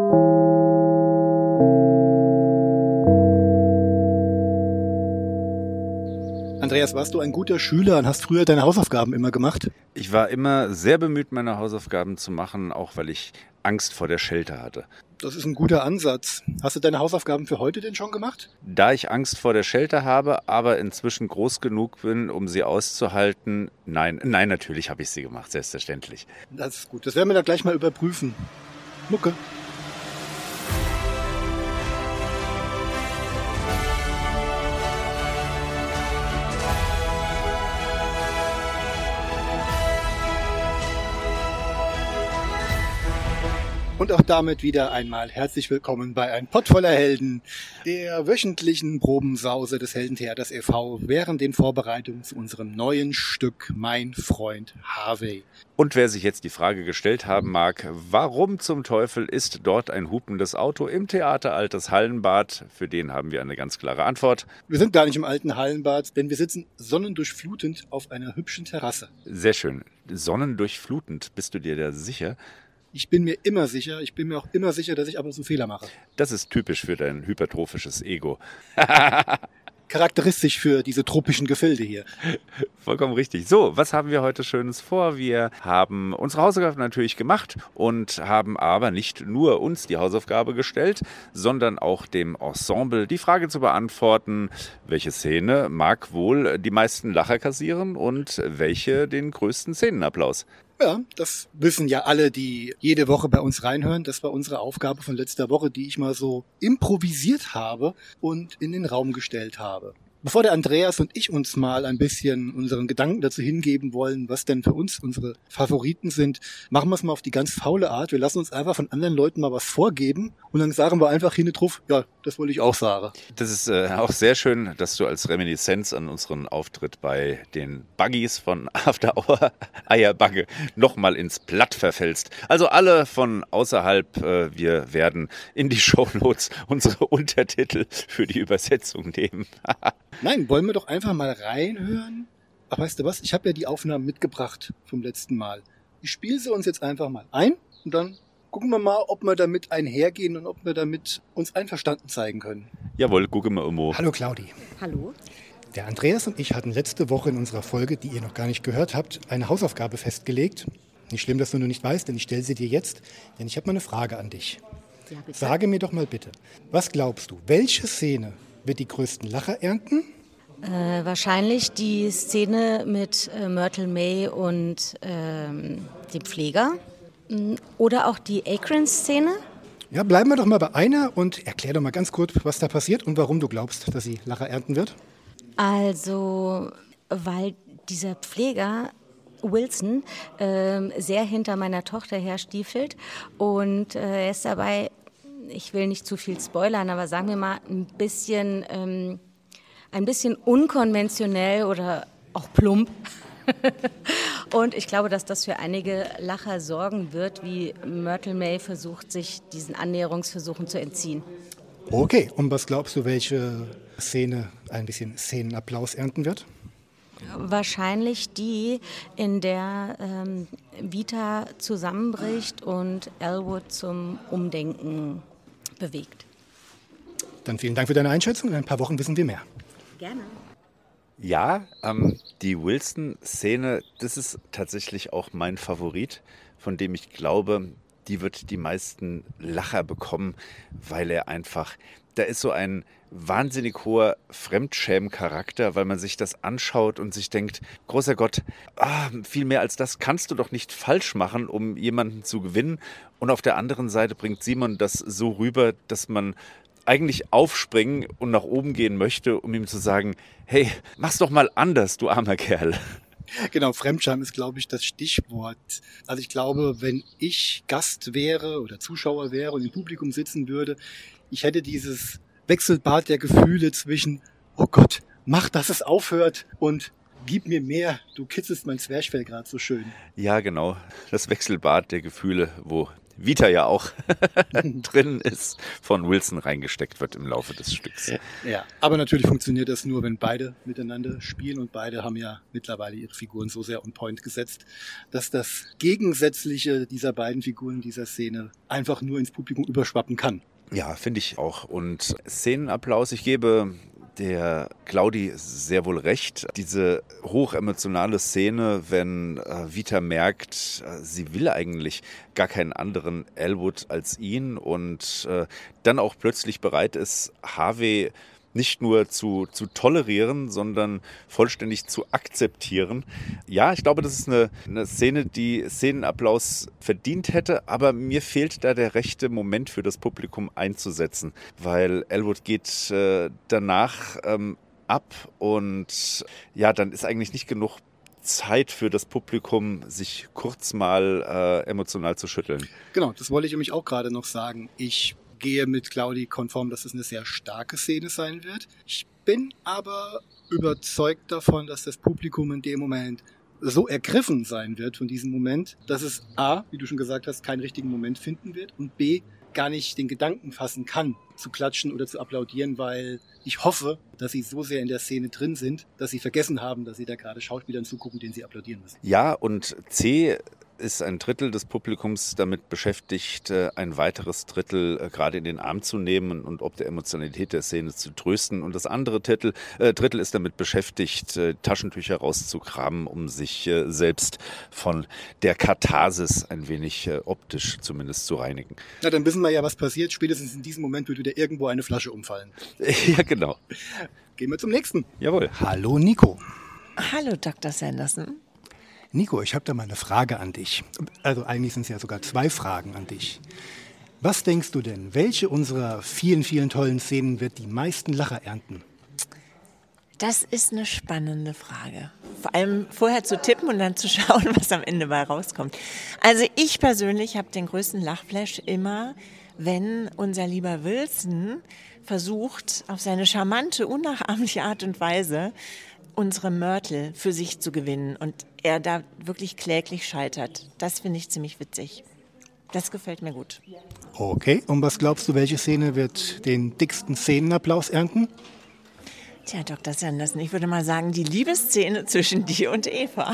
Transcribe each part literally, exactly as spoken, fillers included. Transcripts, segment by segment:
Andreas, warst du ein guter Schüler und hast früher deine Hausaufgaben immer gemacht? Ich war immer sehr bemüht, meine Hausaufgaben zu machen, auch weil ich Angst vor der Schelte hatte. Das ist ein guter Ansatz. Hast du deine Hausaufgaben für heute denn schon gemacht? Da ich Angst vor der Schelte habe, aber inzwischen groß genug bin, um sie auszuhalten, nein, nein, natürlich habe ich sie gemacht, selbstverständlich. Das ist gut. Das werden wir dann gleich mal überprüfen. Mucke. Und auch damit wieder einmal herzlich willkommen bei Ein Pott voller Helden, der wöchentlichen Probensause des Heldentheaters e V während den Vorbereitungen zu unserem neuen Stück Mein Freund Harvey. Und wer sich jetzt die Frage gestellt haben mag, warum zum Teufel ist dort ein hupendes Auto im Theater Altes Hallenbad, für den haben wir eine ganz klare Antwort. Wir sind gar nicht im alten Hallenbad, denn wir sitzen sonnendurchflutend auf einer hübschen Terrasse. Sehr schön. Sonnendurchflutend, bist du dir da sicher? Ich bin mir immer sicher, ich bin mir auch immer sicher, dass ich ab und zu Fehler mache. Das ist typisch für dein hypertrophisches Ego. Charakteristisch für diese tropischen Gefilde hier. Vollkommen richtig. So, was haben wir heute Schönes vor? Wir haben unsere Hausaufgaben natürlich gemacht und haben aber nicht nur uns die Hausaufgabe gestellt, sondern auch dem Ensemble die Frage zu beantworten, welche Szene mag wohl die meisten Lacher kassieren und welche den größten Szenenapplaus. Ja, das wissen ja alle, die jede Woche bei uns reinhören. Das war unsere Aufgabe von letzter Woche, die ich mal so improvisiert habe und in den Raum gestellt habe. Bevor der Andreas und ich uns mal ein bisschen unseren Gedanken dazu hingeben wollen, was denn für uns unsere Favoriten sind, machen wir es mal auf die ganz faule Art. Wir lassen uns einfach von anderen Leuten mal was vorgeben und dann sagen wir einfach hinten drauf, ja, das wollte ich auch sagen. Das ist äh, auch sehr schön, dass du als Reminiszenz an unseren Auftritt bei den Buggies von After Hour Eierbagge nochmal ins Blatt verfällst. Also alle von außerhalb, äh, wir werden in die Shownotes unsere Untertitel für die Übersetzung nehmen. Nein, wollen wir doch einfach mal reinhören? Ach, weißt du was? Ich habe ja die Aufnahmen mitgebracht vom letzten Mal. Ich spiele sie uns jetzt einfach mal ein und dann gucken wir mal, ob wir damit einhergehen und ob wir damit uns einverstanden zeigen können. Jawohl, gucken wir immer. Hallo Claudi. Hallo. Der Andreas und ich hatten letzte Woche in unserer Folge, die ihr noch gar nicht gehört habt, eine Hausaufgabe festgelegt. Nicht schlimm, dass du nur nicht weißt, denn ich stelle sie dir jetzt, denn ich habe mal eine Frage an dich. Ja, bitte. Sage mir doch mal bitte, was glaubst du, welche Szene wird die größten Lacher ernten? Äh, wahrscheinlich die Szene mit äh, Myrtle May und ähm, dem Pfleger. Oder auch die Akron-Szene. Ja, bleiben wir doch mal bei einer und erklär doch mal ganz kurz, was da passiert und warum du glaubst, dass sie Lacher ernten wird. Also, weil dieser Pfleger Wilson äh, sehr hinter meiner Tochter herstiefelt und äh, er ist dabei, ich will nicht zu viel spoilern, aber sagen wir mal ein bisschen, ähm, ein bisschen unkonventionell oder auch plump. Und ich glaube, dass das für einige Lacher sorgen wird, wie Myrtle May versucht, sich diesen Annäherungsversuchen zu entziehen. Okay, und was glaubst du, welche Szene ein bisschen Szenenapplaus ernten wird? Wahrscheinlich die, in der ähm, Vita zusammenbricht und Elwood zum Umdenken bewegt. Dann vielen Dank für deine Einschätzung. In ein paar Wochen wissen wir mehr. Gerne. Ja, ähm, die Wilson-Szene, das ist tatsächlich auch mein Favorit, von dem ich glaube, die wird die meisten Lacher bekommen, weil er einfach, da ist so ein wahnsinnig hoher Fremdschämen-Charakter, weil man sich das anschaut und sich denkt, großer Gott, ah, viel mehr als das kannst du doch nicht falsch machen, um jemanden zu gewinnen. Und auf der anderen Seite bringt Simon das so rüber, dass man eigentlich aufspringen und nach oben gehen möchte, um ihm zu sagen, hey, mach's doch mal anders, du armer Kerl. Genau, Fremdscham ist, glaube ich, das Stichwort. Also ich glaube, wenn ich Gast wäre oder Zuschauer wäre und im Publikum sitzen würde, ich hätte dieses Wechselbad der Gefühle zwischen, oh Gott, mach, dass es aufhört und gib mir mehr, du kitzelst mein Zwerchfell gerade so schön. Ja, genau, das Wechselbad der Gefühle, wo Vita ja auch drin ist, von Wilson reingesteckt wird im Laufe des Stücks. Ja, aber natürlich funktioniert das nur, wenn beide miteinander spielen und beide haben ja mittlerweile ihre Figuren so sehr on point gesetzt, dass das Gegensätzliche dieser beiden Figuren dieser Szene einfach nur ins Publikum überschwappen kann. Ja, finde ich auch. Und Szenenapplaus, ich gebe der Claudi sehr wohl recht. Diese hochemotionale Szene, wenn äh, Vita merkt, äh, sie will eigentlich gar keinen anderen Elwood als ihn und äh, dann auch plötzlich bereit ist, Harvey nicht nur zu, zu tolerieren, sondern vollständig zu akzeptieren. Ja, ich glaube, das ist eine, eine Szene, die Szenenapplaus verdient hätte, aber mir fehlt da der rechte Moment für das Publikum einzusetzen, weil Elwood geht äh, danach ähm, ab und ja, dann ist eigentlich nicht genug Zeit für das Publikum, sich kurz mal äh, emotional zu schütteln. Genau, das wollte ich nämlich auch gerade noch sagen. Ich gehe mit Claudi konform, dass es eine sehr starke Szene sein wird. Ich bin aber überzeugt davon, dass das Publikum in dem Moment so ergriffen sein wird von diesem Moment, dass es A, wie du schon gesagt hast, keinen richtigen Moment finden wird und B, gar nicht den Gedanken fassen kann, zu klatschen oder zu applaudieren, weil ich hoffe, dass sie so sehr in der Szene drin sind, dass sie vergessen haben, dass sie da gerade Schauspielern zugucken, denen sie applaudieren müssen. Ja, und C ist ein Drittel des Publikums damit beschäftigt, ein weiteres Drittel gerade in den Arm zu nehmen und ob der Emotionalität der Szene zu trösten. Und das andere Drittel, äh, Drittel ist damit beschäftigt, Taschentücher rauszukramen, um sich äh, selbst von der Katharsis ein wenig äh, optisch zumindest zu reinigen. Na, dann wissen wir ja, was passiert. Spätestens in diesem Moment wird wieder irgendwo eine Flasche umfallen. Ja, genau. Gehen wir zum nächsten. Jawohl. Hallo Nico. Hallo Doktor Sanderson. Nico, ich habe da mal eine Frage an dich. Also eigentlich sind es ja sogar zwei Fragen an dich. Was denkst du denn, welche unserer vielen, vielen tollen Szenen wird die meisten Lacher ernten? Das ist eine spannende Frage. Vor allem vorher zu tippen und dann zu schauen, was am Ende bei rauskommt. Also ich persönlich habe den größten Lachflash immer, wenn unser lieber Wilson versucht, auf seine charmante, unnachahmliche Art und Weise unsere Myrtle für sich zu gewinnen und er da wirklich kläglich scheitert. Das finde ich ziemlich witzig. Das gefällt mir gut. Okay, und was glaubst du, welche Szene wird den dicksten Szenenapplaus ernten? Tja, Doktor Sanderson, ich würde mal sagen, die Liebesszene zwischen dir und Eva.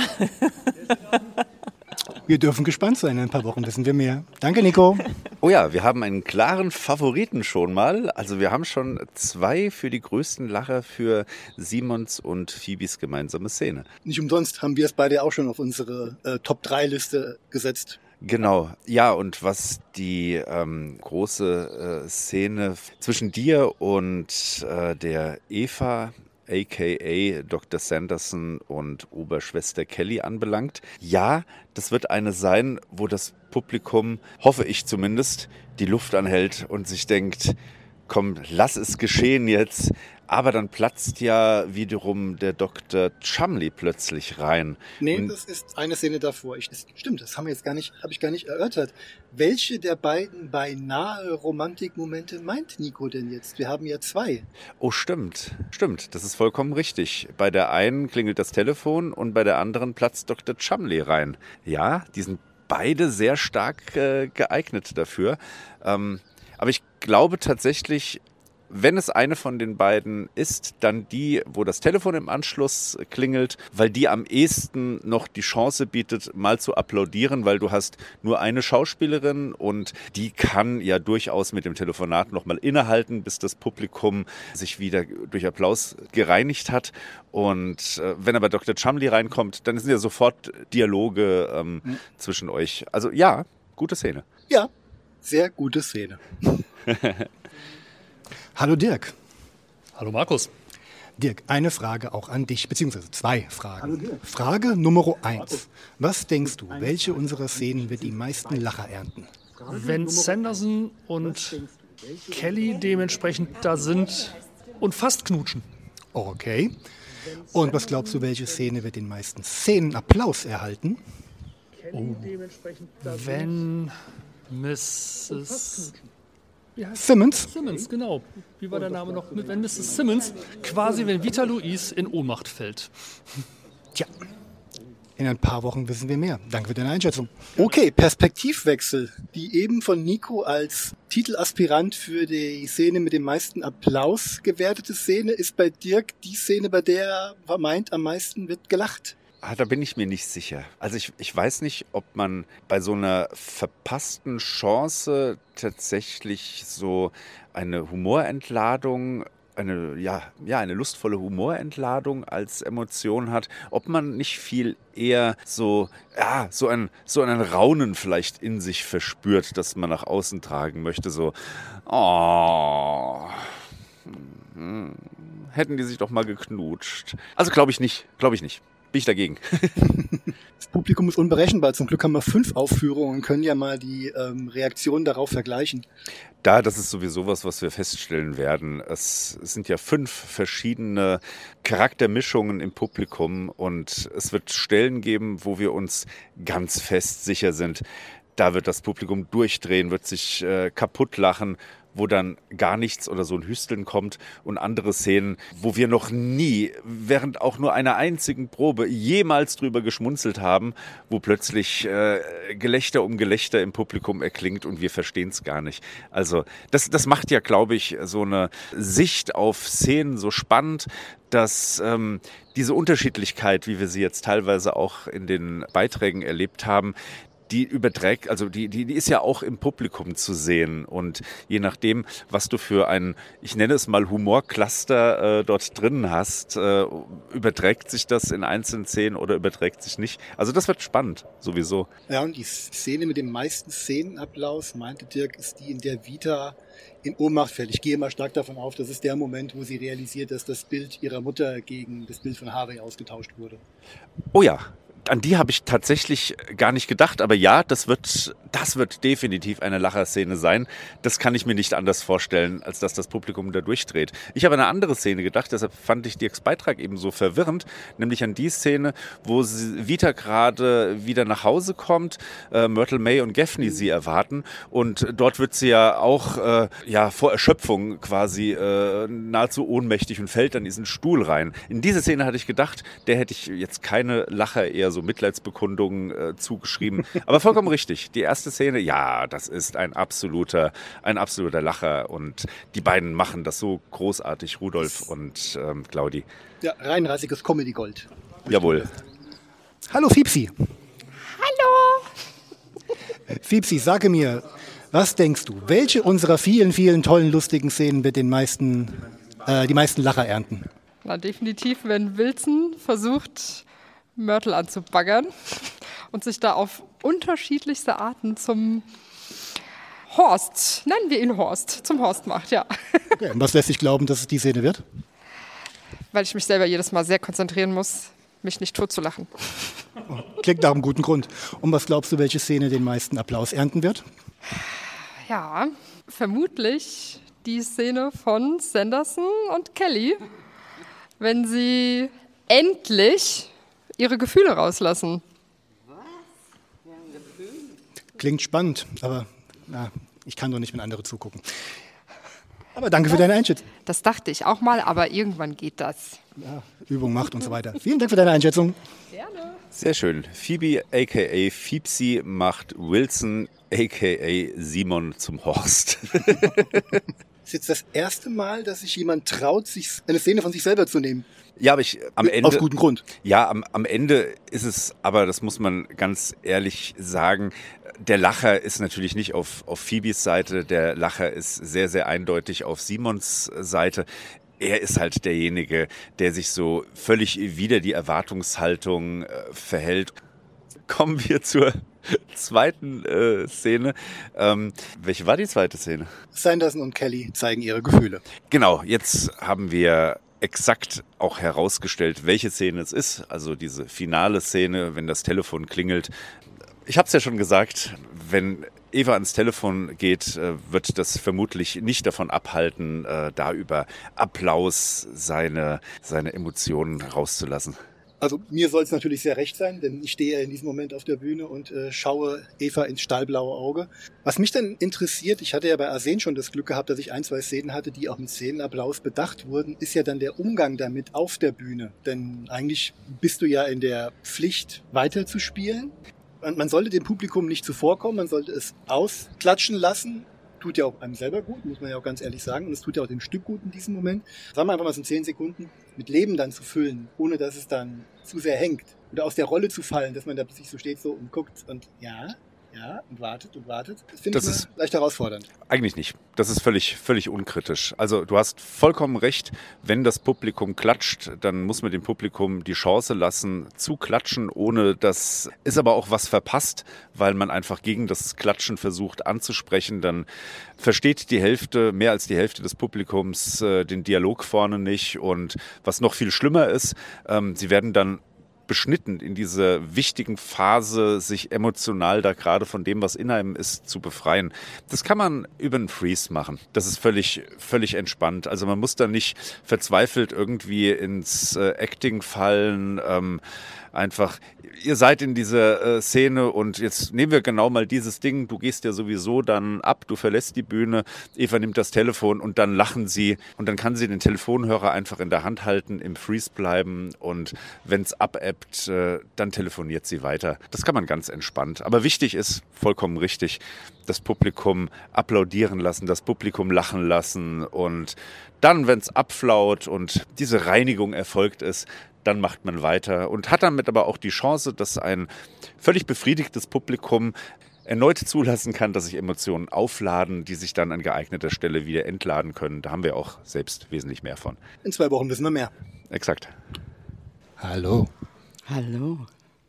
Wir dürfen gespannt sein, in ein paar Wochen wissen wir mehr. Danke, Nico. Oh ja, wir haben einen klaren Favoriten schon mal. Also wir haben schon zwei für die größten Lacher für Simons und Phoebes gemeinsame Szene. Nicht umsonst haben wir es beide auch schon auf unsere äh, Top drei Liste gesetzt. Genau, ja, und was die ähm, große äh, Szene zwischen dir und äh, der Eva, aka Doktor Sanderson und Oberschwester Kelly anbelangt. Ja, das wird eine sein, wo das Publikum, hoffe ich zumindest, die Luft anhält und sich denkt, komm, lass es geschehen jetzt. Aber dann platzt ja wiederum der Doktor Chumley plötzlich rein. Nee, und das ist eine Szene davor. Ich, das, stimmt, das haben wir jetzt gar nicht, habe ich gar nicht erörtert. Welche der beiden beinahe Romantikmomente meint Nico denn jetzt? Wir haben ja zwei. Oh, stimmt. Stimmt, das ist vollkommen richtig. Bei der einen klingelt das Telefon und bei der anderen platzt Doktor Chumley rein. Ja, die sind beide sehr stark äh, geeignet dafür. Ähm, aber ich glaube tatsächlich, wenn es eine von den beiden ist, dann die, wo das Telefon im Anschluss klingelt, weil die am ehesten noch die Chance bietet, mal zu applaudieren, weil du hast nur eine Schauspielerin und die kann ja durchaus mit dem Telefonat nochmal innehalten, bis das Publikum sich wieder durch Applaus gereinigt hat. Und äh, wenn aber Doktor Chumley reinkommt, dann sind ja sofort Dialoge ähm, mhm. zwischen euch. Also ja, gute Szene. Ja, sehr gute Szene. Hallo Dirk. Hallo Markus. Dirk, eine Frage auch an dich, beziehungsweise zwei Fragen. Frage Nummer eins. Was denkst du, welche unserer Szenen wird die meisten Lacher ernten? Wenn Sanderson und Kelly dementsprechend da sind und fast knutschen. Okay. Und was glaubst du, welche Szene wird den meisten Szenenapplaus erhalten? Oh. Wenn Misses Simmons? Simmons, genau. Wie war der Name noch? Wenn Misses Simmons, quasi wenn Vita Louise in Ohnmacht fällt. Tja, In ein paar Wochen wissen wir mehr. Danke für deine Einschätzung. Okay, Perspektivwechsel. Die eben von Nico als Titelaspirant für die Szene mit dem meisten Applaus gewertete Szene ist bei Dirk die Szene, bei der vermeint am meisten wird gelacht. Ah, da bin ich mir nicht sicher. Also ich, ich weiß nicht, ob man bei so einer verpassten Chance tatsächlich so eine Humorentladung, eine, ja, ja, eine lustvolle Humorentladung als Emotion hat, ob man nicht viel eher so, ja, so ein, so einen Raunen vielleicht in sich verspürt, das man nach außen tragen möchte, so, oh, hm, hätten die sich doch mal geknutscht. Also glaube ich nicht, glaube ich nicht. Bin ich dagegen. Das Publikum ist unberechenbar. Zum Glück haben wir fünf Aufführungen und können ja mal die ähm, Reaktionen darauf vergleichen. Da, das ist sowieso was, was wir feststellen werden. Es sind ja fünf verschiedene Charaktermischungen im Publikum und es wird Stellen geben, wo wir uns ganz fest sicher sind, da wird das Publikum durchdrehen, wird sich äh, kaputt lachen, wo dann gar nichts oder so ein Hüsteln kommt und andere Szenen, wo wir noch nie, während auch nur einer einzigen Probe jemals drüber geschmunzelt haben, wo plötzlich äh, Gelächter um Gelächter im Publikum erklingt und wir verstehen es gar nicht. Also das, das macht ja, glaube ich, so eine Sicht auf Szenen so spannend, dass ähm, diese Unterschiedlichkeit, wie wir sie jetzt teilweise auch in den Beiträgen erlebt haben, die überträgt, also die, die, die ist ja auch im Publikum zu sehen und je nachdem, was du für ein, ich nenne es mal Humorcluster äh, dort drin hast, äh, überträgt sich das in einzelnen Szenen oder überträgt sich nicht. Also das wird spannend, sowieso. Ja, und die Szene mit dem meisten Szenenapplaus, meinte Dirk, ist die, in der Vita in Ohnmacht fällt. Ich gehe mal stark davon auf, das ist der Moment, wo sie realisiert, dass das Bild ihrer Mutter gegen das Bild von Harvey ausgetauscht wurde. Oh ja. An die habe ich tatsächlich gar nicht gedacht, aber ja, das wird, das wird definitiv eine Lacherszene sein. Das kann ich mir nicht anders vorstellen, als dass das Publikum da durchdreht. Ich habe an eine andere Szene gedacht, deshalb fand ich Dirks Beitrag eben so verwirrend, nämlich an die Szene, wo sie, Vita gerade wieder nach Hause kommt, äh, Myrtle May und Gaffney sie erwarten und dort wird sie ja auch äh, ja, vor Erschöpfung quasi äh, nahezu ohnmächtig und fällt an diesen Stuhl rein. In diese Szene hatte ich gedacht, der hätte ich jetzt keine Lacher, eher so Mitleidsbekundungen äh, zugeschrieben. Aber vollkommen richtig. Die erste Szene, ja, das ist ein absoluter, ein absoluter Lacher und die beiden machen das so großartig, Rudolf und ähm, Claudi. Ja, reinrassiges Comedy-Gold. Jawohl. Hallo Fiepsi. Hallo. Fiepsi, sage mir, was denkst du, welche unserer vielen, vielen tollen, lustigen Szenen wird den meisten, äh, die meisten Lacher ernten? Na, definitiv, wenn Wilson versucht, Myrtle anzubaggern und sich da auf unterschiedlichste Arten zum Horst, nennen wir ihn Horst, zum Horst macht, ja. Okay, und was lässt sich glauben, dass es die Szene wird? Weil ich mich selber jedes Mal sehr konzentrieren muss, mich nicht totzulachen. Klingt nach einem guten Grund. Und was glaubst du, welche Szene den meisten Applaus ernten wird? Ja, vermutlich die Szene von Sanderson und Kelly, wenn sie endlich ihre Gefühle rauslassen. Was? Wir haben Gefühle? Klingt spannend, aber na, ich kann doch nicht, wenn andere zugucken. Aber danke für deine Einschätzung. Das dachte ich auch mal, aber irgendwann geht das. Ja, Übung macht und so weiter. Vielen Dank für deine Einschätzung. Gerne. Sehr schön. Phoebe aka Fiepsi macht Wilson aka Simon zum Horst. Ist jetzt das erste Mal, dass sich jemand traut, sich eine Szene von sich selber zu nehmen. Ja, aber ich am Ende. Aus gutem Grund. Ja, am, am Ende ist es, aber das muss man ganz ehrlich sagen, der Lacher ist natürlich nicht auf, auf Phoebes Seite, der Lacher ist sehr, sehr eindeutig auf Simons Seite. Er ist halt derjenige, der sich so völlig wider die Erwartungshaltung äh, verhält. Kommen wir zur zweiten äh, Szene. Ähm, welche war die zweite Szene? Sanderson und Kelly zeigen ihre Gefühle. Genau, jetzt haben wir exakt auch herausgestellt, welche Szene es ist. Also diese finale Szene, wenn das Telefon klingelt. Ich habe es ja schon gesagt, wenn Eva ans Telefon geht, wird das vermutlich nicht davon abhalten, da über Applaus seine, seine Emotionen rauszulassen. Also mir soll es natürlich sehr recht sein, denn ich stehe ja in diesem Moment auf der Bühne und äh, schaue Eva ins stahlblaue Auge. Was mich dann interessiert, ich hatte ja bei Arsen schon das Glück gehabt, dass ich ein, zwei Szenen hatte, die auch mit Szenenapplaus bedacht wurden, ist ja dann der Umgang damit auf der Bühne. Denn eigentlich bist du ja in der Pflicht, weiter zu spielen. Man, man sollte dem Publikum nicht zuvorkommen, man sollte es ausklatschen lassen. Tut ja auch einem selber gut, muss man ja auch ganz ehrlich sagen. Und es tut ja auch dem Stück gut in diesem Moment. Sagen wir einfach mal so zehn Sekunden mit Leben dann zu füllen, ohne dass es dann zu sehr hängt. Oder aus der Rolle zu fallen, dass man da plötzlich so steht so und guckt und ja, ja und wartet und wartet. Das finde ich ist leicht herausfordernd. Eigentlich nicht. Das ist völlig, völlig unkritisch. Also du hast vollkommen recht, wenn das Publikum klatscht, dann muss man dem Publikum die Chance lassen zu klatschen, ohne dass ist aber auch was verpasst, weil man einfach gegen das Klatschen versucht anzusprechen. Dann versteht die Hälfte, mehr als die Hälfte des Publikums äh, den Dialog vorne nicht. Und was noch viel schlimmer ist, ähm, sie werden dann beschnitten in diese wichtigen Phase, sich emotional da gerade von dem, was in einem ist, zu befreien. Das kann man über einen Freeze machen. Das ist völlig, völlig entspannt. Also man muss da nicht verzweifelt irgendwie ins äh, Acting fallen, ähm, einfach, ihr seid in dieser äh, Szene und jetzt nehmen wir genau mal dieses Ding, du gehst ja sowieso dann ab, du verlässt die Bühne, Eva nimmt das Telefon und dann lachen sie und dann kann sie den Telefonhörer einfach in der Hand halten, im Freeze bleiben und wenn es abebbt, äh, dann telefoniert sie weiter. Das kann man ganz entspannt. Aber wichtig ist, vollkommen richtig, das Publikum applaudieren lassen, das Publikum lachen lassen und dann, wenn es abflaut und diese Reinigung erfolgt ist, dann macht man weiter und hat damit aber auch die Chance, dass ein völlig befriedigtes Publikum erneut zulassen kann, dass sich Emotionen aufladen, die sich dann an geeigneter Stelle wieder entladen können. Da haben wir auch selbst wesentlich mehr von. In zwei Wochen wissen wir mehr. Exakt. Hallo. Hallo.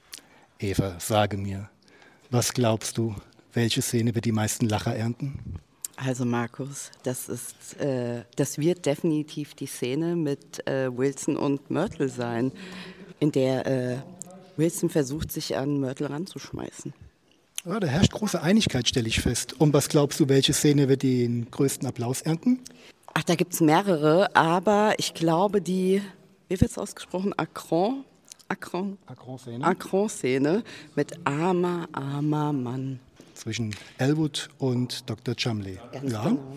Eva, sage mir, was glaubst du, welche Szene wird die meisten Lacher ernten? Also Markus, das ist, äh, das wird definitiv die Szene mit äh, Wilson und Myrtle sein, in der äh, Wilson versucht, sich an Myrtle ranzuschmeißen. Ja, da herrscht große Einigkeit, stelle ich fest. Und was glaubst du, welche Szene wird den größten Applaus ernten? Ach, da gibt es mehrere, aber ich glaube die, wie wird es ausgesprochen, Akron? Akron? Akron-Szene. Akron-Szene mit armer, armer Mann. Zwischen Elwood und Doktor Chumley. Ganz ja. genau.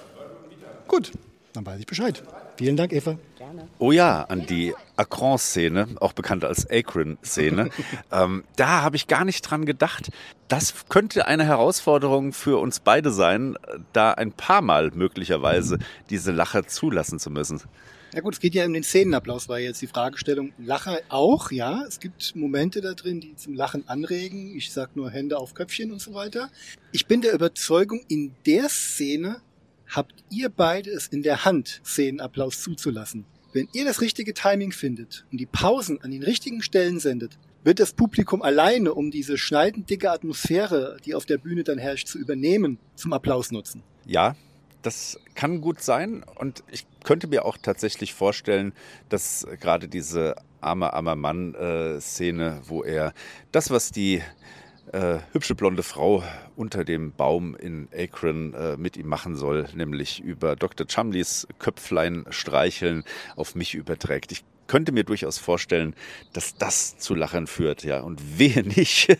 Gut, dann weiß ich Bescheid. Vielen Dank, Eva. Gerne. Oh ja, an die Akron-Szene, auch bekannt als Akron-Szene. ähm, da habe ich gar nicht dran gedacht. Das könnte eine Herausforderung für uns beide sein, da ein paar Mal möglicherweise diese Lacher zulassen zu müssen. Ja gut, es geht ja um den Szenenapplaus, war jetzt die Fragestellung. Lacher auch, ja. Es gibt Momente da drin, die zum Lachen anregen. Ich sag nur Hände auf Köpfchen und so weiter. Ich bin der Überzeugung, in der Szene habt ihr beide es in der Hand, Szenenapplaus zuzulassen. Wenn ihr das richtige Timing findet und die Pausen an den richtigen Stellen sendet, wird das Publikum alleine, um diese schneidend dicke Atmosphäre, die auf der Bühne dann herrscht, zu übernehmen, zum Applaus nutzen. Ja, das kann gut sein und ich könnte mir auch tatsächlich vorstellen, dass gerade diese armer, armer Mann-Szene, wo er das, was die äh, hübsche blonde Frau unter dem Baum in Akron äh, mit ihm machen soll, nämlich über Doktor Chumleys Köpflein streicheln, auf mich überträgt. Ich könnte mir durchaus vorstellen, dass das zu Lachern führt, ja, und wehe nicht.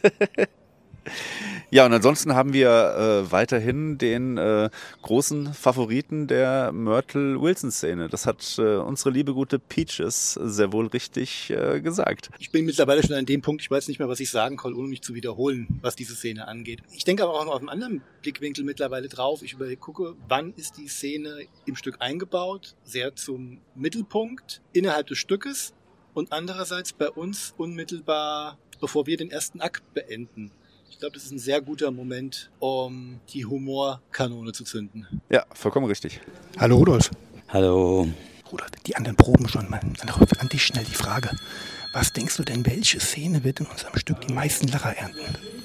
Ja, und ansonsten haben wir äh, weiterhin den äh, großen Favoriten der Myrtle-Wilson-Szene. Das hat äh, unsere liebe gute Peaches sehr wohl richtig äh, gesagt. Ich bin mittlerweile schon an dem Punkt, ich weiß nicht mehr, was ich sagen kann, ohne mich zu wiederholen, was diese Szene angeht. Ich denke aber auch noch auf einem anderen Blickwinkel mittlerweile drauf. Ich gucke, wann ist die Szene im Stück eingebaut, sehr zum Mittelpunkt innerhalb des Stückes und andererseits bei uns unmittelbar, bevor wir den ersten Akt beenden. Ich glaube, das ist ein sehr guter Moment, um die Humorkanone zu zünden. Ja, vollkommen richtig. Hallo Rudolf. Hallo. Rudolf, die anderen proben schon mal. An dich schnell die Frage. Was denkst du denn, welche Szene wird in unserem Stück die meisten Lacher ernten?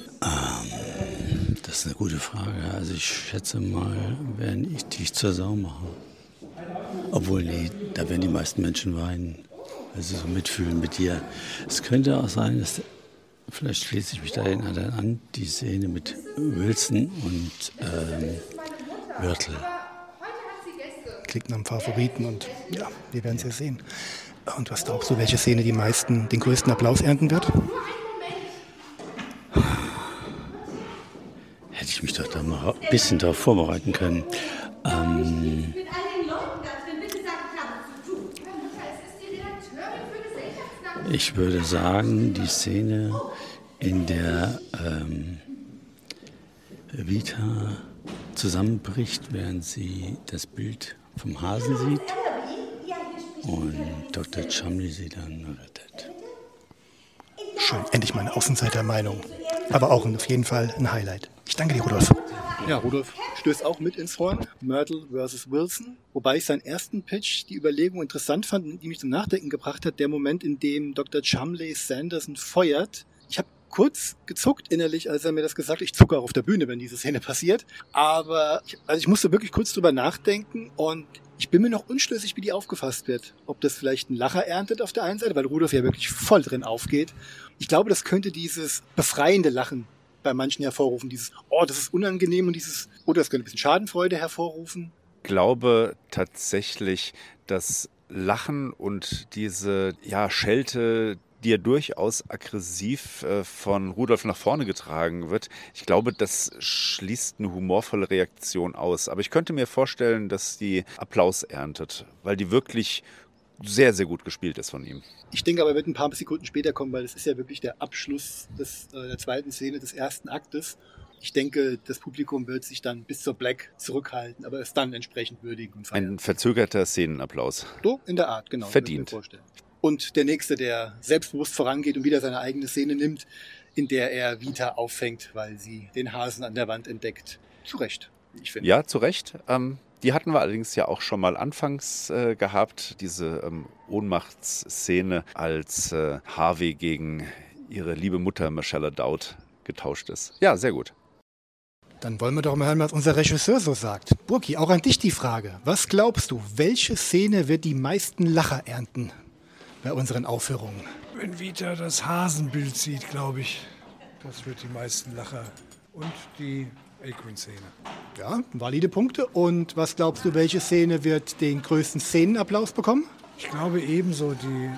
Ähm, das ist eine gute Frage. Also ich schätze mal, wenn ich dich zur Sau mache. Obwohl, nee, da werden die meisten Menschen weinen. Also so mitfühlen mit dir. Es könnte auch sein, dass... Vielleicht schließe ich mich da den anderen an, die Szene mit Wilson und ähm, Myrtle. Klingt nach einem Favoriten und ja, wir werden es ja sehen. Und was glaubst du, welche Szene die meisten, den größten Applaus ernten wird? Hätte ich mich doch da mal ein bisschen darauf vorbereiten können. Ähm, ich würde sagen, die Szene, in der ähm, Vita zusammenbricht, während sie das Bild vom Hasen sieht und Doktor Chumley sie dann rettet. Schön, endlich mal eine Außenseitermeinung. Aber auch auf jeden Fall ein Highlight. Ich danke dir, Rudolf. Ja, Rudolf stößt auch mit ins Horn. Myrtle versus Wilson. Wobei ich seinen ersten Pitch, die Überlegung interessant fand und die mich zum Nachdenken gebracht hat. Der Moment, in dem Doktor Chumley Sanderson feuert. Ich habe kurz gezuckt innerlich, als er mir das gesagt hat. Ich zucke auch auf der Bühne, wenn diese Szene passiert. Aber ich, also ich musste wirklich kurz drüber nachdenken und ich bin mir noch unschlüssig, wie die aufgefasst wird. Ob das vielleicht ein Lacher erntet auf der einen Seite, weil Rudolf ja wirklich voll drin aufgeht. Ich glaube, das könnte dieses befreiende Lachen bei manchen hervorrufen. Dieses, oh, das ist unangenehm und dieses, oder das könnte ein bisschen Schadenfreude hervorrufen. Ich glaube tatsächlich, dass Lachen und diese ja, Schelte, die ja durchaus aggressiv äh, von Rudolf nach vorne getragen wird. Ich glaube, das schließt eine humorvolle Reaktion aus. Aber ich könnte mir vorstellen, dass die Applaus erntet, weil die wirklich sehr, sehr gut gespielt ist von ihm. Ich denke aber, er wird ein paar Sekunden später kommen, weil es ist ja wirklich der Abschluss des, äh, der zweiten Szene des ersten Aktes. Ich denke, das Publikum wird sich dann bis zur Black zurückhalten, aber es dann entsprechend würdigen und feiern. Ein verzögerter Szenenapplaus. So, in der Art, genau. Verdient. Und der Nächste, der selbstbewusst vorangeht und wieder seine eigene Szene nimmt, in der er Vita auffängt, weil sie den Hasen an der Wand entdeckt. Zu Recht, wie ich finde. Ja, zu Recht. Ähm, die hatten wir allerdings ja auch schon mal anfangs äh, gehabt, diese ähm, Ohnmachtsszene, als äh, Harvey gegen ihre liebe Mutter Marcella Dowd getauscht ist. Ja, sehr gut. Dann wollen wir doch mal hören, was unser Regisseur so sagt. Burki, auch an dich die Frage. Was glaubst du, welche Szene wird die meisten Lacher ernten bei unseren Aufführungen? Wenn Vita das Hasenbild sieht, glaube ich, das wird die meisten Lacher. Und die Acorn-Szene. Ja, valide Punkte. Und was glaubst du, welche Szene wird den größten Szenenapplaus bekommen? Ich glaube ebenso, die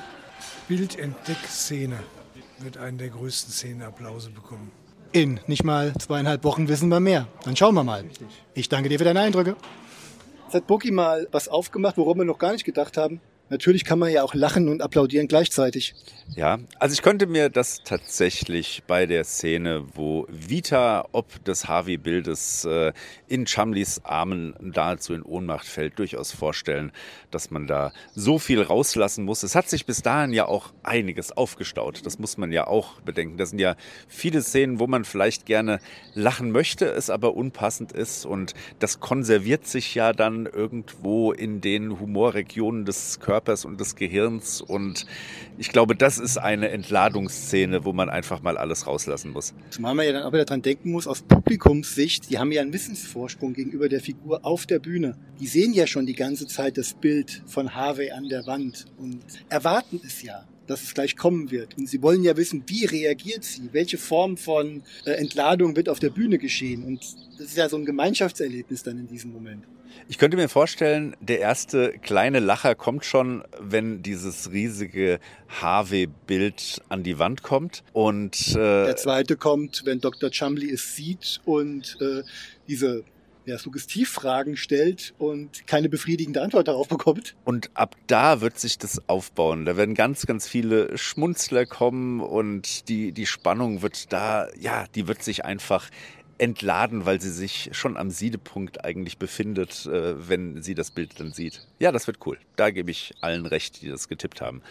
Bildentdeck-Szene wird einen der größten Szenenapplause bekommen. In nicht mal zweieinhalb Wochen wissen wir mehr. Dann schauen wir mal. Ich danke dir für deine Eindrücke. Jetzt hat Burki mal was aufgemacht, worum wir noch gar nicht gedacht haben. Natürlich kann man ja auch lachen und applaudieren gleichzeitig. Ja, also ich könnte mir das tatsächlich bei der Szene, wo Vita ob des Harvey-Bildes äh, in Chumleys Armen nahezu in Ohnmacht fällt, durchaus vorstellen, dass man da so viel rauslassen muss. Es hat sich bis dahin ja auch einiges aufgestaut. Das muss man ja auch bedenken. Das sind ja viele Szenen, wo man vielleicht gerne lachen möchte, es aber unpassend ist. Und das konserviert sich ja dann irgendwo in den Humorregionen des Körpers und des Gehirns, und ich glaube, das ist eine Entladungsszene, wo man einfach mal alles rauslassen muss. Zumal man ja dann auch wieder dran denken muss, aus Publikumssicht, die haben ja einen Wissensvorsprung gegenüber der Figur auf der Bühne. Die sehen ja schon die ganze Zeit das Bild von Harvey an der Wand und erwarten es ja, dass es gleich kommen wird. Und sie wollen ja wissen, wie reagiert sie, welche Form von äh, Entladung wird auf der Bühne geschehen. Und das ist ja so ein Gemeinschaftserlebnis dann in diesem Moment. Ich könnte mir vorstellen, der erste kleine Lacher kommt schon, wenn dieses riesige Harvey-Bild an die Wand kommt. Und äh, der zweite kommt, wenn Doktor Chumley es sieht und äh, diese ja, Suggestivfragen stellt und keine befriedigende Antwort darauf bekommt. Und ab da wird sich das aufbauen. Da werden ganz, ganz viele Schmunzler kommen und die, die Spannung wird da, ja, die wird sich einfach entladen, weil sie sich schon am Siedepunkt eigentlich befindet, äh, wenn sie das Bild dann sieht. Ja, das wird cool. Da gebe ich allen recht, die das getippt haben.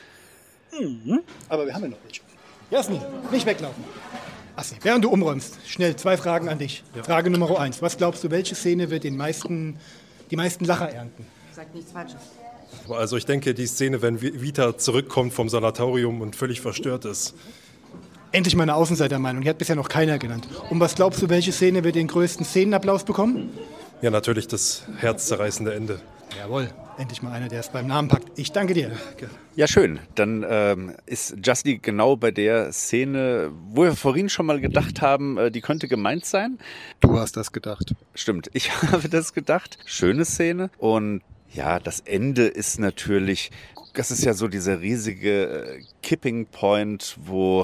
Mhm. Aber wir haben ja noch welche. Jasmin, nicht weglaufen. Assi, während du umräumst, schnell zwei Fragen an dich. Ja. Frage Nummer eins. Was glaubst du, welche Szene wird den meisten, die meisten Lacher ernten? Sag nichts Falsches. Also ich denke, die Szene, wenn Vita zurückkommt vom Sanatorium und völlig verstört ist. Endlich mal eine Außenseitermeinung, die hat bisher noch keiner genannt. Und was glaubst du, welche Szene wird den größten Szenenapplaus bekommen? Ja, natürlich das herzzerreißende Ende. Jawohl, endlich mal einer, der es beim Namen packt. Ich danke dir. Ja, schön. Dann ähm, ist Justly genau bei der Szene, wo wir vorhin schon mal gedacht haben, äh, die könnte gemeint sein. Du hast das gedacht. Stimmt, ich habe das gedacht. Schöne Szene. Und Ja, das Ende ist natürlich, das ist ja so dieser riesige Kipping Point, wo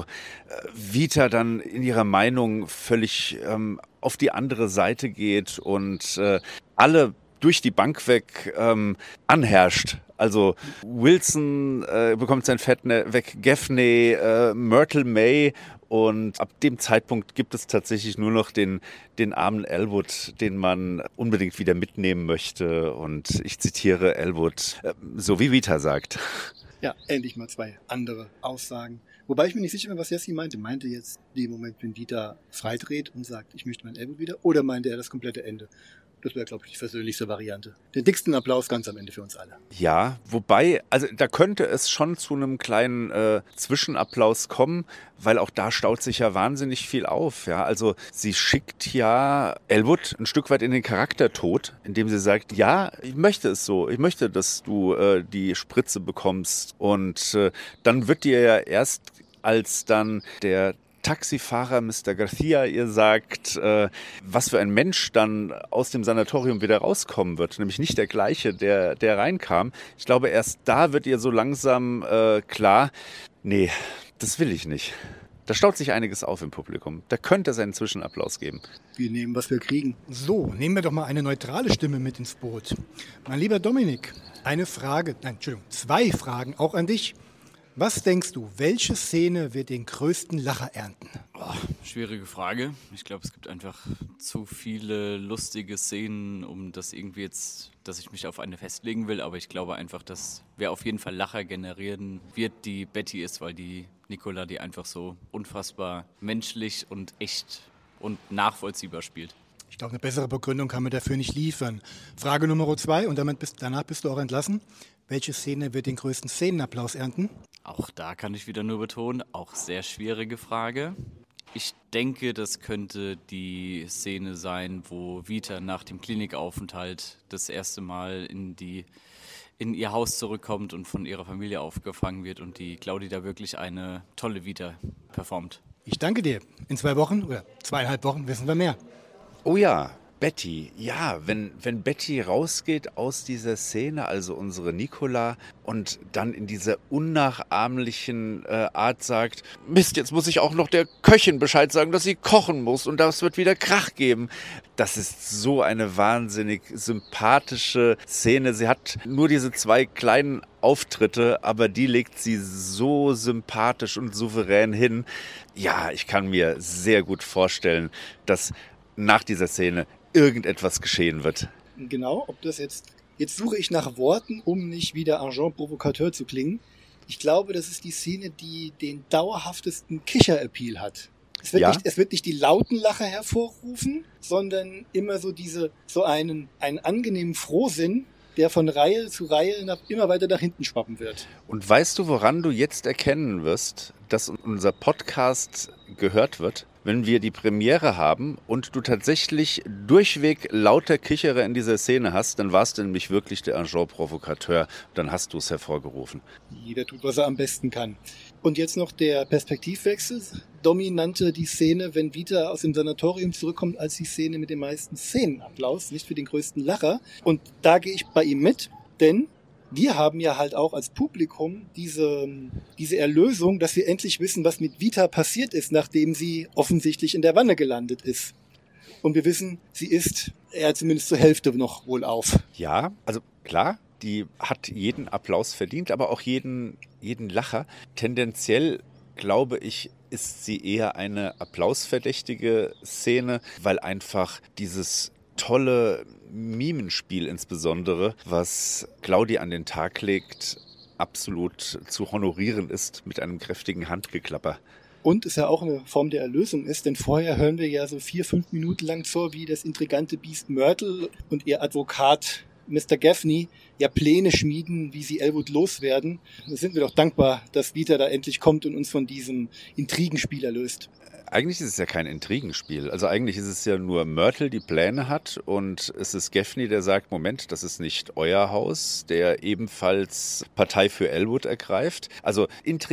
Vita dann in ihrer Meinung völlig ähm, auf die andere Seite geht und äh, alle durch die Bank weg ähm, anherrscht. Also Wilson äh, bekommt sein Fett weg, Gaffney, äh, Myrtle May, und ab dem Zeitpunkt gibt es tatsächlich nur noch den, den armen Elwood, den man unbedingt wieder mitnehmen möchte. Und ich zitiere Elwood, äh, so wie Vita sagt. Ja, endlich mal zwei andere Aussagen. Wobei ich mir nicht sicher bin, was Jessie meinte. Meinte jetzt den Moment, wenn Vita freidreht und sagt, ich möchte meinen Elwood wieder? Oder meinte er das komplette Ende? Das wäre, glaube ich, die versöhnlichste Variante. Den dicksten Applaus ganz am Ende für uns alle. Ja, wobei, also da könnte es schon zu einem kleinen äh, Zwischenapplaus kommen, weil auch da staut sich ja wahnsinnig viel auf. Ja, also sie schickt ja Elwood ein Stück weit in den Charaktertod, indem sie sagt, ja, ich möchte es so, ich möchte, dass du äh, die Spritze bekommst. Und äh, dann wird dir ja erst, als dann der Taxifahrer Mister Garcia ihr sagt, äh, was für ein Mensch dann aus dem Sanatorium wieder rauskommen wird, nämlich nicht der gleiche, der, der reinkam. Ich glaube, erst da wird ihr so langsam äh, klar, nee, das will ich nicht. Da staut sich einiges auf im Publikum. Da könnte es einen Zwischenapplaus geben. Wir nehmen, was wir kriegen. So, nehmen wir doch mal eine neutrale Stimme mit ins Boot. Mein lieber Dominik, eine Frage, nein, Entschuldigung, zwei Fragen auch an dich. Was denkst du, welche Szene wird den größten Lacher ernten? Oh, schwierige Frage. Ich glaube, es gibt einfach zu viele lustige Szenen, um das irgendwie jetzt, dass ich mich auf eine festlegen will. Aber ich glaube einfach, dass wer auf jeden Fall Lacher generieren wird, die Betty ist, weil die Nicola die einfach so unfassbar menschlich und echt und nachvollziehbar spielt. Ich glaube, eine bessere Begründung kann man dafür nicht liefern. Frage Nummer zwei, und damit bist, danach bist du auch entlassen. Welche Szene wird den größten Szenenapplaus ernten? Auch da kann ich wieder nur betonen, auch sehr schwierige Frage. Ich denke, das könnte die Szene sein, wo Vita nach dem Klinikaufenthalt das erste Mal in, die, in ihr Haus zurückkommt und von ihrer Familie aufgefangen wird und die Claudi da wirklich eine tolle Vita performt. Ich danke dir. In zwei Wochen oder zweieinhalb Wochen wissen wir mehr. Oh ja, Betty, ja, wenn, wenn Betty rausgeht aus dieser Szene, also unsere Nicola, und dann in dieser unnachahmlichen äh, Art sagt, Mist, jetzt muss ich auch noch der Köchin Bescheid sagen, dass sie kochen muss und das wird wieder Krach geben. Das ist so eine wahnsinnig sympathische Szene. Sie hat nur diese zwei kleinen Auftritte, aber die legt sie so sympathisch und souverän hin. Ja, ich kann mir sehr gut vorstellen, dass nach dieser Szene irgendetwas geschehen wird. Genau, ob das jetzt... Jetzt suche ich nach Worten, um nicht wieder Agent Provocateur zu klingen. Ich glaube, das ist die Szene, die den dauerhaftesten Kicher-Appeal hat. Es wird, ja. nicht, es wird nicht die lauten Lacher hervorrufen, sondern immer so diese, so einen, einen angenehmen Frohsinn, der von Reihe zu Reihe nach, immer weiter nach hinten schwappen wird. Und weißt du, woran du jetzt erkennen wirst, dass unser Podcast gehört wird? Wenn wir die Premiere haben und du tatsächlich durchweg lauter Kichere in dieser Szene hast, dann warst du nämlich wirklich der Agent Provocateur. Dann hast du es hervorgerufen. Jeder tut, was er am besten kann. Und jetzt noch der Perspektivwechsel. Domi nannte die Szene, wenn Vita aus dem Sanatorium zurückkommt, als die Szene mit dem meisten Szenenapplaus, nicht für den größten Lacher. Und da gehe ich bei ihm mit, denn wir haben ja halt auch als Publikum diese, diese Erlösung, dass wir endlich wissen, was mit Vita passiert ist, nachdem sie offensichtlich in der Wanne gelandet ist. Und wir wissen, sie ist eher zumindest zur Hälfte noch wohl auf. Ja, also klar, die hat jeden Applaus verdient, aber auch jeden, jeden Lacher. Tendenziell, glaube ich, ist sie eher eine applausverdächtige Szene, weil einfach dieses tolle Mimenspiel insbesondere, was Claudi an den Tag legt, absolut zu honorieren ist mit einem kräftigen Handgeklapper. Und es ja auch eine Form der Erlösung ist, denn vorher hören wir ja so vier, fünf Minuten lang zu, wie das intrigante Biest Myrtle und ihr Advokat Mister Gaffney ja Pläne schmieden, wie sie Elwood loswerden. Da sind wir doch dankbar, dass Vita da endlich kommt und uns von diesem Intrigenspiel erlöst. Eigentlich ist es ja kein Intrigenspiel. Also eigentlich ist es ja nur Myrtle, die Pläne hat, und es ist Gaffney, der sagt, Moment, das ist nicht euer Haus, der ebenfalls Partei für Elwood ergreift. Also Intrig-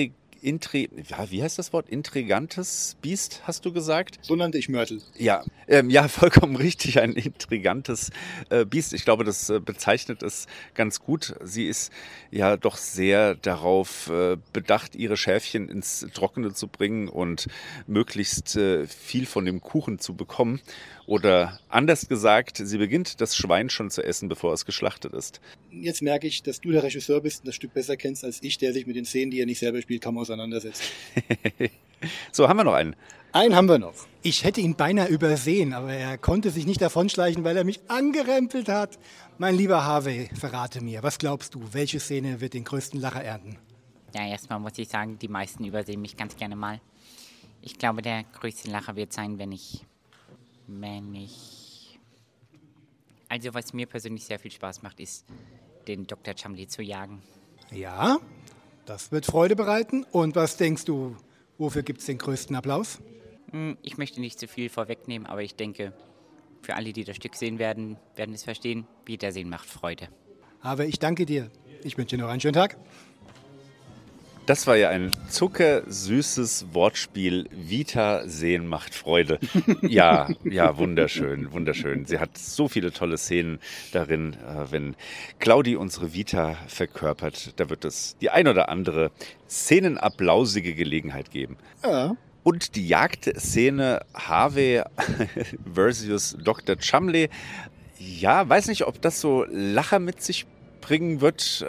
intri, ja, wie heißt das Wort? Intrigantes Biest, hast du gesagt? So nannte ich Mörtel. Ja, ähm, ja, vollkommen richtig, ein intrigantes äh, Biest. Ich glaube, das äh, bezeichnet es ganz gut. Sie ist ja doch sehr darauf äh, bedacht, ihre Schäfchen ins Trockene zu bringen und möglichst äh, viel von dem Kuchen zu bekommen. Oder anders gesagt, sie beginnt das Schwein schon zu essen, bevor es geschlachtet ist. Jetzt merke ich, dass du der Regisseur bist und das Stück besser kennst als ich, der sich mit den Szenen, die er nicht selber spielt, kaum auseinandersetzt. So, haben wir noch einen? Einen haben wir noch. Ich hätte ihn beinahe übersehen, aber er konnte sich nicht davonschleichen, weil er mich angerempelt hat. Mein lieber Harvey, verrate mir, was glaubst du, welche Szene wird den größten Lacher ernten? Ja, erstmal muss ich sagen, die meisten übersehen mich ganz gerne mal. Ich glaube, der größte Lacher wird sein, wenn ich... Wenn ich... Also was mir persönlich sehr viel Spaß macht, ist, den Doktor Chumley zu jagen. Ja, das wird Freude bereiten. Und was denkst du, wofür gibt es den größten Applaus? Ich möchte nicht zu viel vorwegnehmen, aber ich denke, für alle, die das Stück sehen werden, werden es verstehen. Wiedersehen macht Freude. Aber ich danke dir. Ich wünsche dir noch einen schönen Tag. Das war ja ein zuckersüßes Wortspiel. Vita sehen macht Freude. Ja, ja, wunderschön, wunderschön. Sie hat so viele tolle Szenen darin. Wenn Claudi unsere Vita verkörpert, da wird es die ein oder andere szenenapplausige Gelegenheit geben. Ja. Und die Jagdszene Harvey versus Doktor Chumley. Ja, weiß nicht, ob das so Lacher mit sich bringen wird.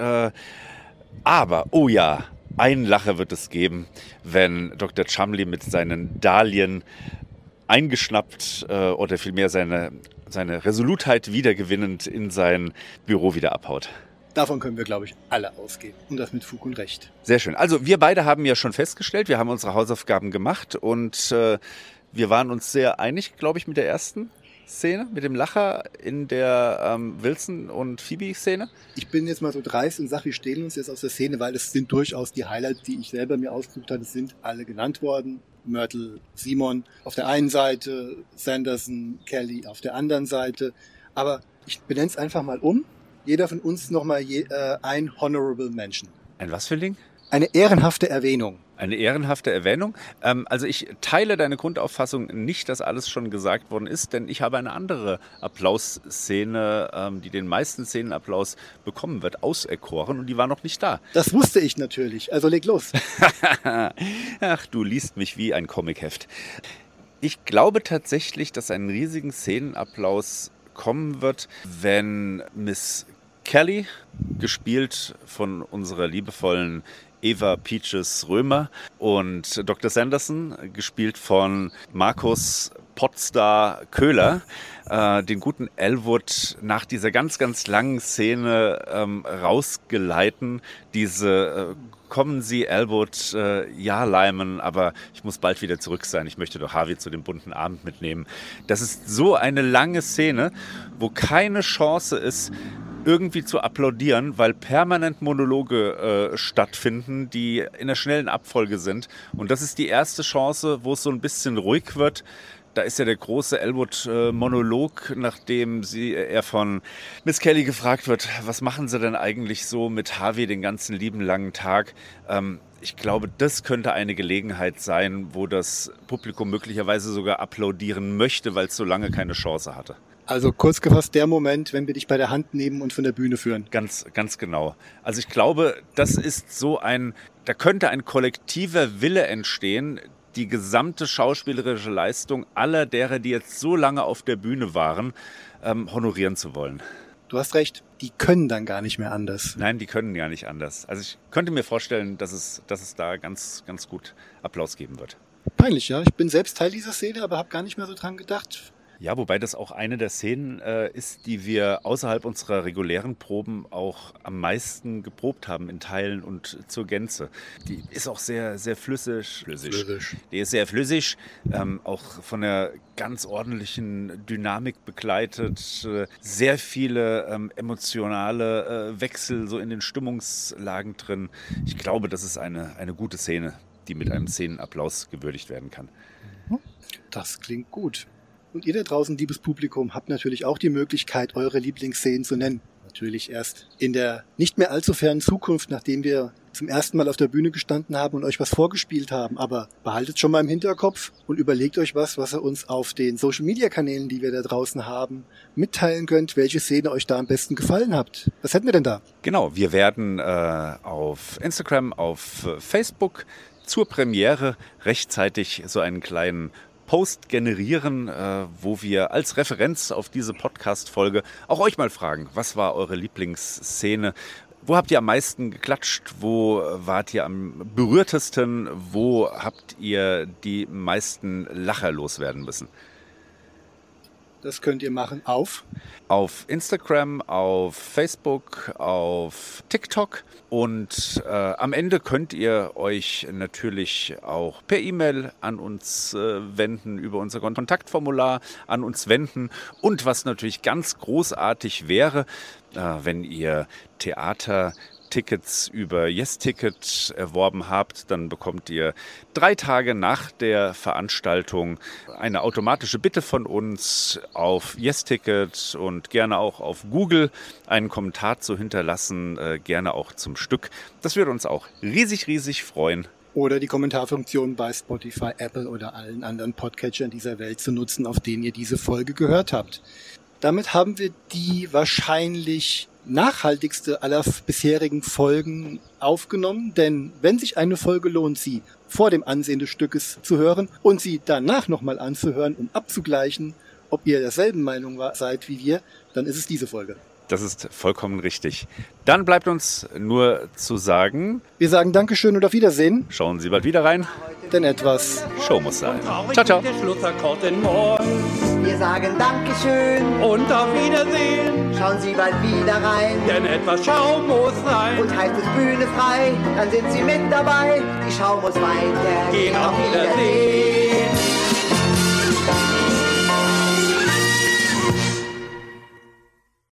Aber, oh ja, ein Lacher wird es geben, wenn Doktor Chumley mit seinen Dahlien eingeschnappt äh, oder vielmehr seine, seine Resolutheit wiedergewinnend in sein Büro wieder abhaut. Davon können wir, glaube ich, alle ausgehen. Und das mit Fug und Recht. Sehr schön. Also wir beide haben ja schon festgestellt, wir haben unsere Hausaufgaben gemacht und äh, wir waren uns sehr einig, glaube ich, mit der ersten Szene, mit dem Lacher in der ähm, Wilson- und Phoebe-Szene. Ich bin jetzt mal so dreist und sage, wir stehlen uns jetzt aus der Szene, weil es sind durchaus die Highlights, die ich selber mir ausgesucht habe. Es sind alle genannt worden. Myrtle, Simon auf der einen Seite, Sanderson, Kelly auf der anderen Seite. Aber ich benenne es einfach mal um. Jeder von uns nochmal je, äh, ein Honorable Mention. Ein was für ein Ding? Eine ehrenhafte Erwähnung. Eine ehrenhafte Erwähnung. Ähm, also ich teile deine Grundauffassung nicht, dass alles schon gesagt worden ist, denn ich habe eine andere Applausszene, ähm, die den meisten Szenenapplaus bekommen wird, auserkoren und die war noch nicht da. Das wusste ich natürlich, also leg los. Ach, du liest mich wie ein Comicheft. Ich glaube tatsächlich, dass ein riesigen Szenenapplaus kommen wird, wenn Miss Kelly, gespielt von unserer liebevollen Eva Peaches Römer, und Doktor Sanderson, gespielt von Markus Potsdar Köhler, äh, den guten Elwood nach dieser ganz, ganz langen Szene ähm, rausgeleiten. Diese äh, kommen Sie, Elwood, äh, ja, Lyman, aber ich muss bald wieder zurück sein. Ich möchte doch Harvey zu dem bunten Abend mitnehmen. Das ist so eine lange Szene, wo keine Chance ist, irgendwie zu applaudieren, weil permanent Monologe äh, stattfinden, die in einer schnellen Abfolge sind. Und das ist die erste Chance, wo es so ein bisschen ruhig wird. Da ist ja der große Elwood-Monolog, nachdem sie, er von Miss Kelly gefragt wird, was machen Sie denn eigentlich so mit Harvey den ganzen lieben langen Tag? Ähm, ich glaube, das könnte eine Gelegenheit sein, wo das Publikum möglicherweise sogar applaudieren möchte, weil es so lange keine Chance hatte. Also kurz gefasst der Moment, wenn wir dich bei der Hand nehmen und von der Bühne führen. Ganz, ganz genau. Also ich glaube, das ist so ein, da könnte ein kollektiver Wille entstehen, die gesamte schauspielerische Leistung aller derer, die jetzt so lange auf der Bühne waren, ähm, honorieren zu wollen. Du hast recht, die können dann gar nicht mehr anders. Nein, die können gar nicht anders. Also ich könnte mir vorstellen, dass es, dass es da ganz, ganz gut Applaus geben wird. Peinlich, ja. Ich bin selbst Teil dieser Szene, aber habe gar nicht mehr so dran gedacht. Ja, wobei das auch eine der Szenen äh, ist, die wir außerhalb unserer regulären Proben auch am meisten geprobt haben, in Teilen und zur Gänze. Die ist auch sehr, sehr flüssig. Flüssig. flüssig. Die ist sehr flüssig, ähm, auch von einer ganz ordentlichen Dynamik begleitet. Äh, sehr viele ähm, emotionale äh, Wechsel so in den Stimmungslagen drin. Ich glaube, das ist eine, eine gute Szene, die mit einem Szenenapplaus gewürdigt werden kann. Das klingt gut. Und ihr da draußen, liebes Publikum, habt natürlich auch die Möglichkeit, eure Lieblingsszenen zu nennen. Natürlich erst in der nicht mehr allzu fernen Zukunft, nachdem wir zum ersten Mal auf der Bühne gestanden haben und euch was vorgespielt haben. Aber behaltet schon mal im Hinterkopf und überlegt euch was, was ihr uns auf den Social-Media-Kanälen, die wir da draußen haben, mitteilen könnt, welche Szene euch da am besten gefallen habt. Was hätten wir denn da? Genau, wir werden äh, auf Instagram, auf äh, Facebook zur Premiere rechtzeitig so einen kleinen Post generieren, äh, wo wir als Referenz auf diese Podcast-Folge auch euch mal fragen, was war eure Lieblingsszene? Wo habt ihr am meisten geklatscht? Wo wart ihr am berührtesten? Wo habt ihr die meisten Lacher loswerden müssen? Das könnt ihr machen auf? Auf Instagram, auf Facebook, auf TikTok. Und äh, am Ende könnt ihr euch natürlich auch per E-Mail an uns äh, wenden, über unser Kontaktformular an uns wenden. Und was natürlich ganz großartig wäre, äh, wenn ihr Theater Tickets über YesTicket erworben habt, dann bekommt ihr drei Tage nach der Veranstaltung eine automatische Bitte von uns auf YesTicket und gerne auch auf Google einen Kommentar zu hinterlassen, äh, gerne auch zum Stück. Das würde uns auch riesig, riesig freuen. Oder die Kommentarfunktion bei Spotify, Apple oder allen anderen Podcatchern dieser Welt zu nutzen, auf denen ihr diese Folge gehört habt. Damit haben wir die wahrscheinlich nachhaltigste aller bisherigen Folgen aufgenommen, denn wenn sich eine Folge lohnt, sie vor dem Ansehen des Stückes zu hören und sie danach nochmal anzuhören, um abzugleichen, ob ihr derselben Meinung seid wie wir, dann ist es diese Folge. Das ist vollkommen richtig. Dann bleibt uns nur zu sagen... Wir sagen Dankeschön und auf Wiedersehen. Schauen Sie bald wieder rein. Denn etwas Show muss sein. Ciao, ciao. Wir sagen Dankeschön und auf Wiedersehen. Schauen Sie bald wieder rein. Denn etwas Schau muss sein. Und heißt es Bühne frei, dann sind Sie mit dabei. Die Schau muss weitergehen. Gehen auf Wiedersehen.